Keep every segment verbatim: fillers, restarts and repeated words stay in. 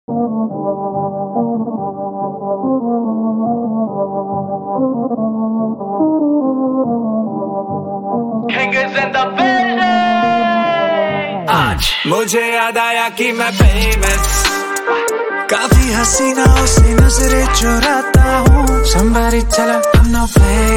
आज मुझे याद आया कि मैं फेमस, काफी हसीनाओं से नजरें चुराता हूँ। Somebody tell her I'm no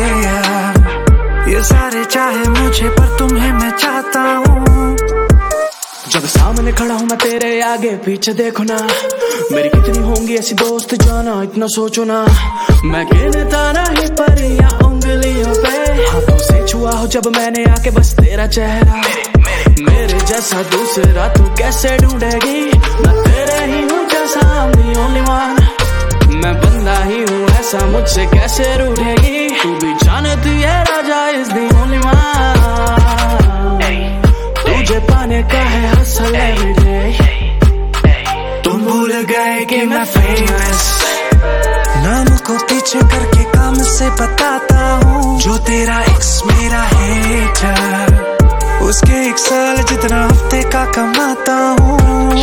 player, ये सारे चाहे मुझे पर तुम्हें मैं चाहता हूँ। जब सामने खड़ा हूँ मैं तेरे आगे पीछे देखो ना, मेरी कितनी होंगी ऐसी दोस्त जाना इतना सोचो ना। मैं गिनता नहीं परियां उंगलियों पे, हाथों से छुआ हो जब मैंने आके बस तेरा चेहरा। मेरे जैसा दूसरा तू कैसे ढूंढेगी, मैं तेरे ही हूँ जैसा I'm the only one। मैं बंदा ही हूँ ऐसा मुझसे कैसे रूठेगी, तू भी जानती है राजा is the only one। तुझे पाने का है हसल every day। तुम भूल गए कि मैं फेमस, नाम को पीछे करके काम से बताता हूँ। जो तेरा एक्स मेरा हेटर, उसके एक साल जितना हफ्ते का कमाता हूँ।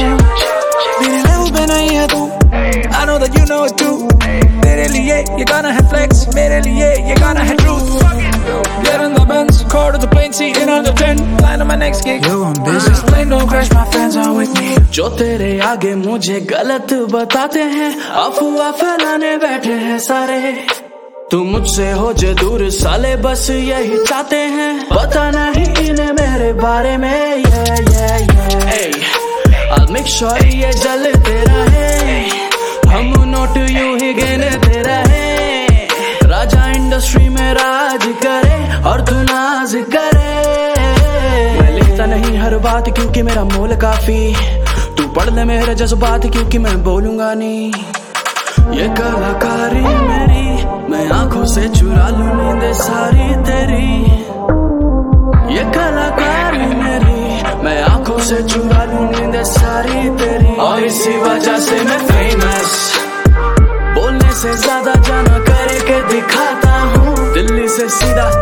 मेरे लेवल पे नहीं है तू, I know that you know it too। तेरे लिए ये गाना है flex, मेरे लिए ये गाना है truth। Get in the Benz, car to the plane, seat in under ten, line on my next gig। Yo, I'm busy, plane don't crash, my friends are with me। जो तेरे आगे मुझे गलत बताते हैं, अफवाह फैलाने बैठे हैं सारे। तू मुझसे हो जे दूर साले बस यही चाहते हैं, पता नहीं इन्हें मेरे बारे में। yeah, yeah, yeah। hey, I'll make sure ये जलते रहे, हम नोट यूं ही गिनते रहे। राजा इंडस्ट्री में राज करे और तू नाज करे। मैं लिखता नहीं हर बात क्योंकि मेरा मोल काफी, तू पढ़ ले मेरे जज्बात क्योंकि मैं बोलूंगा नहीं। ये कलाकारी मेरी, मैं आंखों से चुरा लूं नींद सारी तेरी। ये कलाकारी मेरी, मैं आंखों से चुरा लूं नींद सारी तेरी। और इसी वजह से मैं फेमस, बोलने से ज्यादा जाना करके दिखाता हूँ। दिल्ली से सीधा